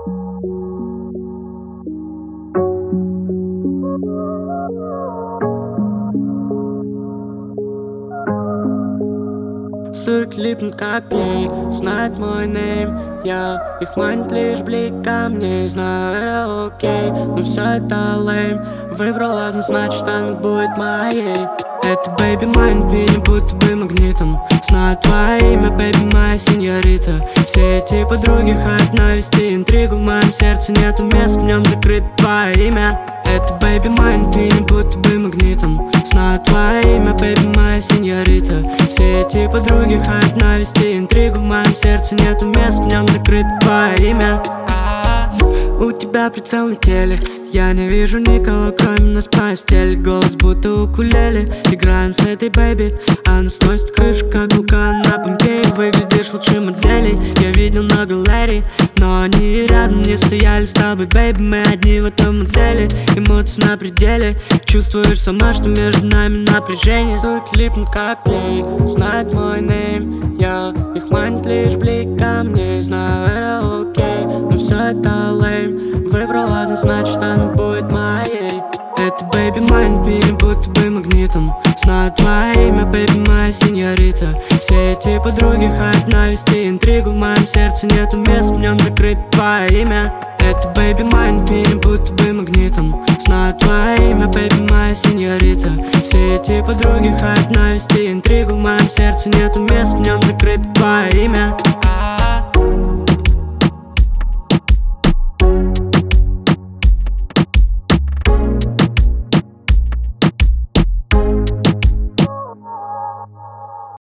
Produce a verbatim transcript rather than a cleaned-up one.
Суки липнут как клей, знает мой нейм. Я их манит лишь блик ко мне. Знаю, это окей, но все это лейм. Выбрал одну, значит она будет моей. Это бэйби манит меня будто бы магнитом. Знаю твое имя, бэйби, моя сеньорита. Все эти подруги хотят навести интригу. В моем сердце нету мест, в нем закрыто твое имя. Это бэйби манит меня будто бы магнитом. Знаю твое имя, бэйби, моя сеньорита. Все эти подруги хотят навести интригу. В моем сердце нету мест, в нем закрыто твое имя. У тебя прицел на теле, я не вижу никого, кроме нас в постели. Голос будто укулеле, играем с этой бэйби. Она сносит крышу, как вулкан на Помпеи. Выглядишь лучше моделей, я видел на галерее. Но они рядом не стояли с тобой, бэйби. Мы одни в этом модели, эмоции на пределе. Чувствуешь сама, что между нами напряжение. Суки липнут как клей, знает мой нейм. Я их манит лишь блик ко мне. Знаю, это окей, но все это лейм. Выбрал одну, значит она будет моей. Это бэйби манит меня будто бы магнитом. Знаю твое имя, бэйби, моя сеньорита. Все эти подруги хотят навести интригу. В моем сердце нету мест, в нем закрыто твое имя. Это бэйби манит меня будто бы магнитом. Знаю твое имя, бэйби, моя сеньорита. Все эти подруги хотят навести интригу. В моем сердце нету мест, в нем закрыто твое имя.